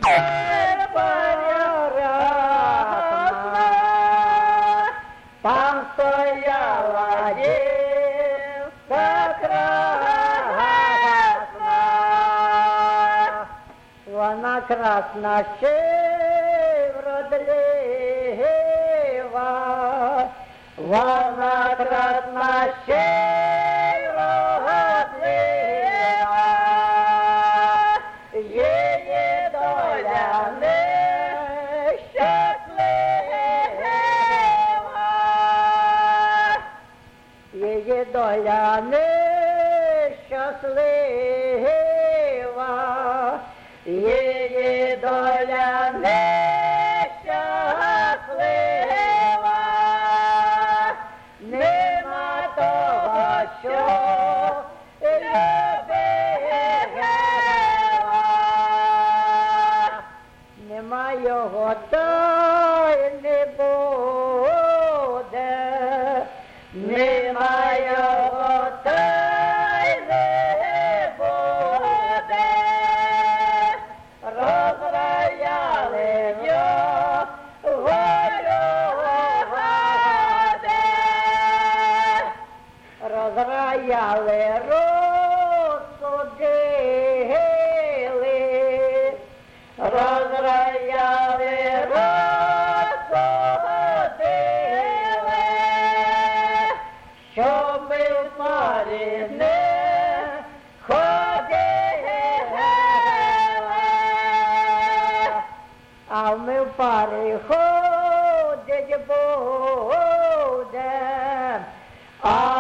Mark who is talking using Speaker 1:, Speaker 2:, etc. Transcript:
Speaker 1: Там стояла дівка красна, вона красна ще вродлива, вона красна ще вродлива, її доля її доля нещаслива, її доля нещаслива, нема того, що любила, нема його, та й не буде. Нема його, та й не буде, розраяли його люди, розраяли, розсудили, розраяли, щоб ми в парі не ходили, а ми в парі ходить будем, а